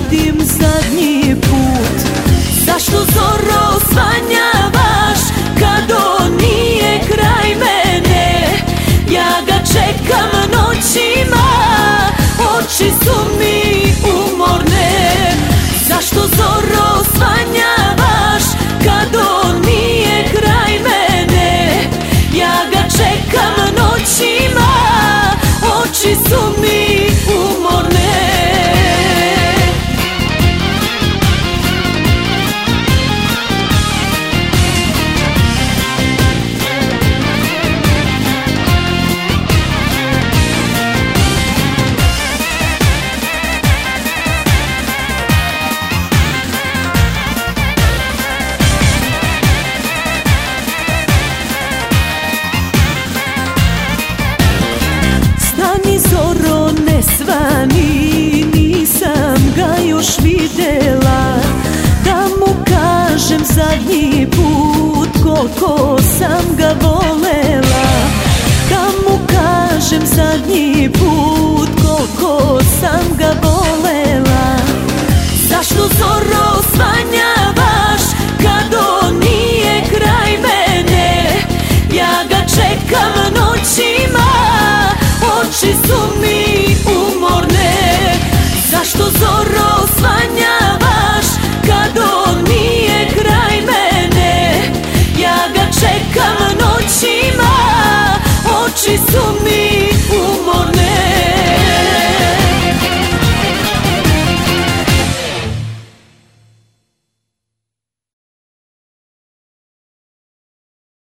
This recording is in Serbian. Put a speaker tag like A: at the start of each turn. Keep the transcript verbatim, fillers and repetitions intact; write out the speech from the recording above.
A: vidim zadnji put. Zašto zoro svanjavaš kad on nije kraj mene? Ja ga čekam noćima, oči su mi umorne. Zašto zoro svanjavaš kad on nije kraj mene? Ja ga čekam noćima, oči su mi umorne. Zoro ne svani, nisam ga još videla, da mu kažem zadnji put koliko sam ga volela. Da mu kažem zadnji put koliko sam ga volela. Zašto zoro svanjavaš kad on nije kraj mene? Ja ga čekam noćima, oči su mi